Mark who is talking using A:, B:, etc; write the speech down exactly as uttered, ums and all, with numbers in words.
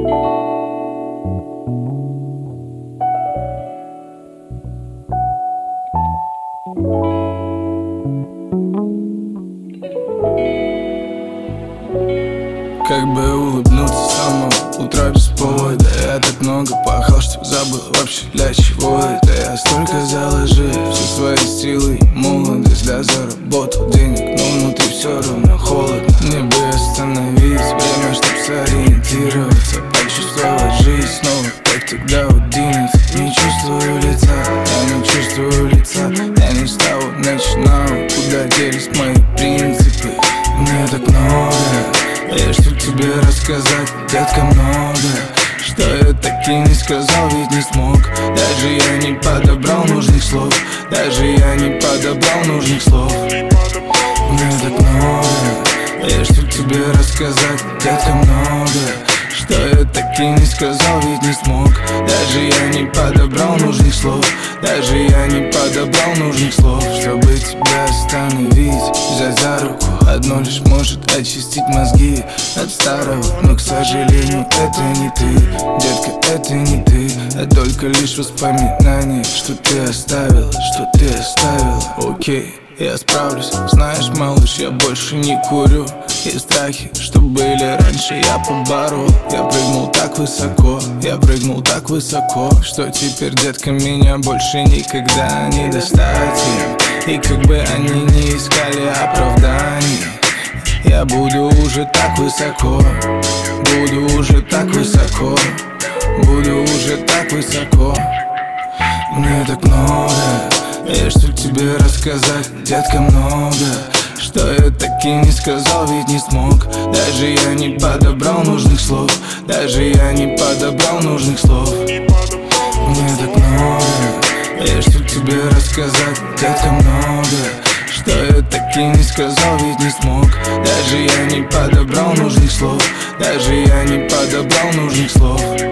A: Как бы улыбнуться с самого утра без повода. Я так много пахал, что забыл вообще для чего это. Я столько заложил все свои силы и молодость. Да, заработал денег, но внутри все равно холодно. Мне бы остановить время, чтоб сориентироваться, почувствовать жизнь снова, как тогда в одиннадцать. Не чувствую лица, я не чувствую лица. Я не с того начинал, куда делись мои принципы. Мне так много, я что тебе рассказать, детка, много. Что я так и не сказал, ведь не смог. Даже я не подобрал нужных слов. Даже я не подобрал нужных слов. Мне так много, я что тебе рассказать, детка, много. Что я так и не сказал, ведь не смог. Даже я не подобрал нужных слов. Даже я не подобрал нужных слов. Чтобы тебя остановить, взять за руку, одно лишь может очистить мозги от старого. Но, к сожалению, это не ты, детка, это не ты. А только лишь воспоминания, что ты оставила, что ты оставила. Окей, я справлюсь, знаешь, малыш, я больше не курю. И страхи, что были раньше, я поборол. Я прыгнул так высоко, я прыгнул так высоко, что теперь, детка, меня больше никогда не достать. И как бы они не искали оправданий, я буду уже так высоко, буду уже так высоко, буду уже так высоко. Мне так много, есть что тебе рассказать, детка, много. Что я так и не сказал, ведь не смог. Даже я не подобрал нужных слов. Даже я не подобрал нужных слов. Мне так много, есть что тебе рассказать, детка, много. Что я так и не сказал, ведь не смог. Даже я не подобрал нужных слов. Даже я не подобрал нужных слов.